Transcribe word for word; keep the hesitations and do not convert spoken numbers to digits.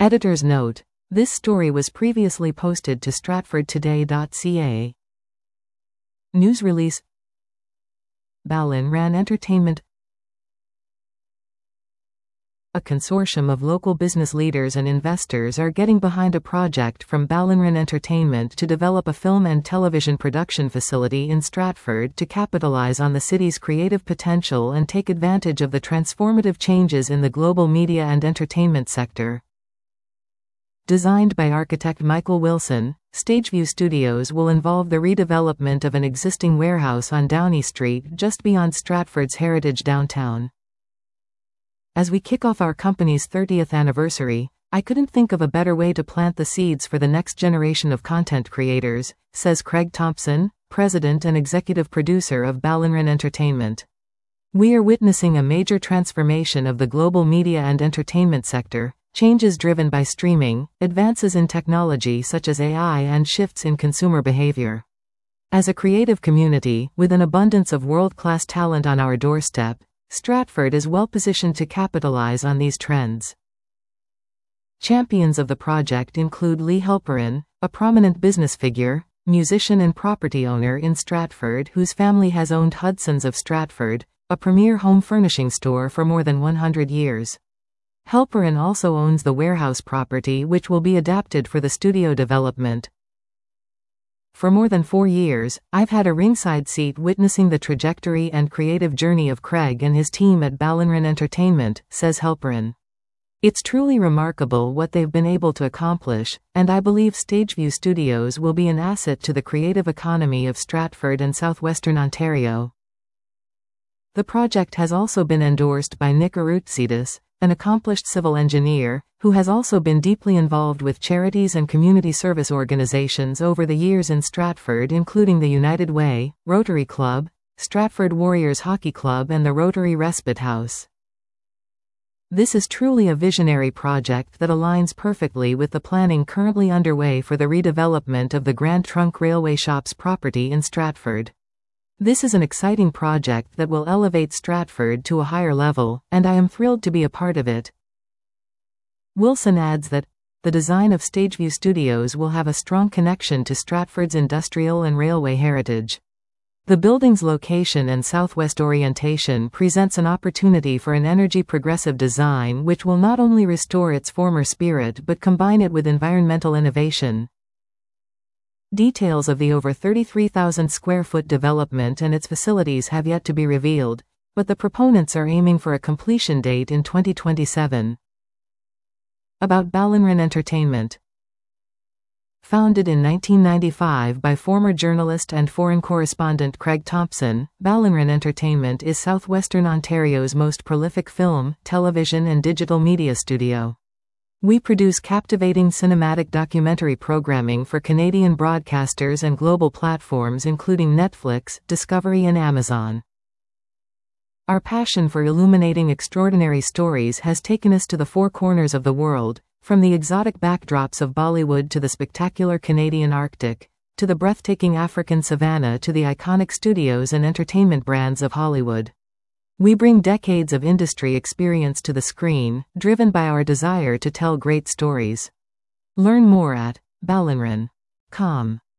Editor's note: this story was previously posted to stratford today dot c a. News release: Ballinran Entertainment. A consortium of local business leaders and investors are getting behind a project from Ballinran Entertainment to develop a film and television production facility in Stratford to capitalize on the city's creative potential and take advantage of the transformative changes in the global media and entertainment sector. Designed by architect Michael Wilson, Stageview Studios will involve the redevelopment of an existing warehouse on Downey Street just beyond Stratford's heritage downtown. As we kick off our company's thirtieth anniversary, I couldn't think of a better way to plant the seeds for the next generation of content creators, says Craig Thompson, president and executive producer of Ballinran Entertainment. We are witnessing a major transformation of the global media and entertainment sector, changes driven by streaming, advances in technology such as A I, and shifts in consumer behavior. As a creative community, with an abundance of world-class talent on our doorstep, Stratford is well positioned to capitalize on these trends. Champions of the project include Lee Halperin, a prominent business figure, musician and property owner in Stratford whose family has owned Hudson's of Stratford, a premier home furnishing store for more than one hundred years. Halperin also owns the warehouse property which will be adapted for the studio development. For more than four years, I've had a ringside seat witnessing the trajectory and creative journey of Craig and his team at Ballinran Entertainment, says Halperin. It's truly remarkable what they've been able to accomplish, and I believe Stageview Studios will be an asset to the creative economy of Stratford and southwestern Ontario. The project has also been endorsed by Nick Aroutzidis, an accomplished civil engineer, who has also been deeply involved with charities and community service organizations over the years in Stratford, including the United Way, Rotary Club, Stratford Warriors Hockey Club and the Rotary Respite House. This is truly a visionary project that aligns perfectly with the planning currently underway for the redevelopment of the Grand Trunk Railway Shops property in Stratford. This is an exciting project that will elevate Stratford to a higher level, and I am thrilled to be a part of it. Wilson adds that the design of Stageview Studios will have a strong connection to Stratford's industrial and railway heritage. The building's location and southwest orientation presents an opportunity for an energy-progressive design which will not only restore its former spirit but combine it with environmental innovation. Details of the over thirty-three thousand square foot development and its facilities have yet to be revealed, but the proponents are aiming for a completion date in twenty twenty-seven. About Ballinran Entertainment. Founded in nineteen ninety-five by former journalist and foreign correspondent Craig Thompson, Ballinran Entertainment is southwestern Ontario's most prolific film, television and digital media studio. We produce captivating cinematic documentary programming for Canadian broadcasters and global platforms including Netflix, Discovery and Amazon. Our passion for illuminating extraordinary stories has taken us to the four corners of the world, from the exotic backdrops of Bollywood to the spectacular Canadian Arctic, to the breathtaking African savanna to the iconic studios and entertainment brands of Hollywood. We bring decades of industry experience to the screen, driven by our desire to tell great stories. Learn more at ballinran dot com.